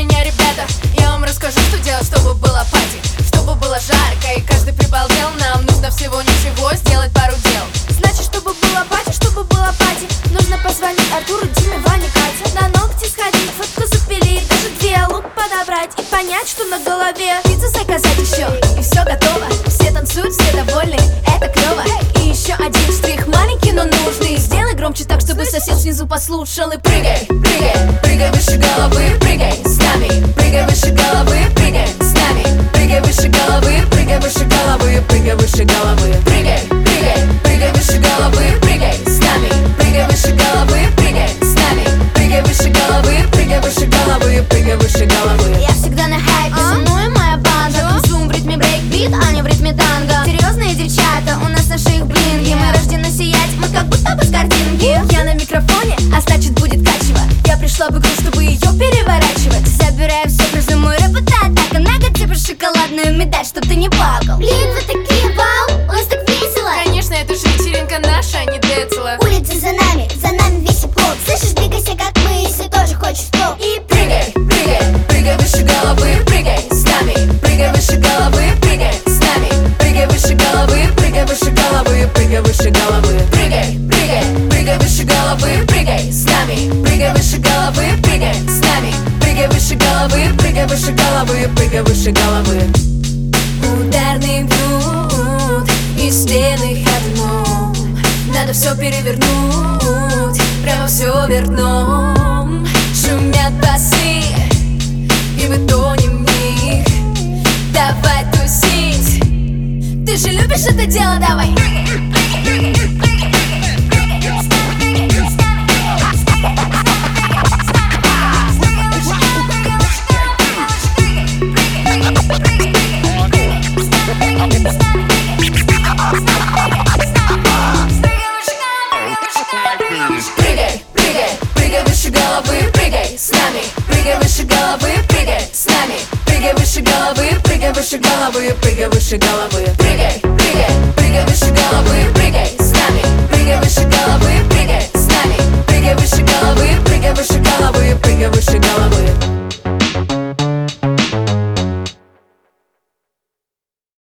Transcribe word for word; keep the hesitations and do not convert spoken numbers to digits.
меня, ребята. Я вам расскажу, что делать, чтобы было пати, чтобы было жарко и каждый прибалдел. Нам нужно всего ничего, сделать пару дел. Значит, чтобы было пати, чтобы было пати, нужно позвонить Артуру, Диме, Ване, Кате, на ногти сходить, фотку запилить, даже две лук подобрать и понять, что на голове. Пиццу заказать еще, и все готово. Все танцуют, все довольны, это клево. И еще один штрих маленький, но нужный. Сделай громче так, чтобы сосед снизу послушал. И прыгай, Прыгай, прыгай выше головы, прыгай с нами. Прыгай выше головы, прыгай с нами. Прыгай выше головы, прыгай выше головы, прыгай выше головы. Прыгай, прыгай, прыгай выше головы, прыгай с нами. Прыгай выше головы, прыгай с нами. Прыгай выше головы, прыгай выше головы, прыгай выше головы. я всегда на хайпе, со мной моя банда. Танцуем в ритме брейкбит, а не в ритме танго. Серьезные девчата, у нас на шеях блинги. Мы рождены сиять, мы как будто бы с картинки. Я на микрофоне, а значит будет качево. Я пришла в игру, чтобы ее переворачивать. Забираю все призы, мой рэп это атака. Нога типа шоколадную медаль, чтоб ты не плакал. Блин, вы такие вау, у нас так весело. Конечно, это же вечеринка наша, а не Децла. Улица за нами, за нами весь хип-хоп. Слышишь, двигайся как мы, если тоже хочешь топ. И прыгай, прыгай, прыгай выше головы, прыгай с нами. Прыгай выше головы, прыгай с нами. Прыгай выше головы, прыгай выше головы, прыгай выше головы. Прыгай, прыгай, прыгай выше головы, прыгай с нами. Прыгай выше головы, прыгай с нами. Прыгай выше головы, прыгай выше головы, прыгай выше головы. Ударный бьют и стены ходуном. Надо все перевернуть, прямо все вверх дном. Шумят басы, и мы тонем в них. Давай тусить, ты же любишь это дело, давай. Прыгай, прыгай, прыгай выше головы, прыгай с нами. Прыгай выше головы, прыгай с нами. Прыгай выше головы, прыгай выше головы, прыгай выше головы. Прыгай,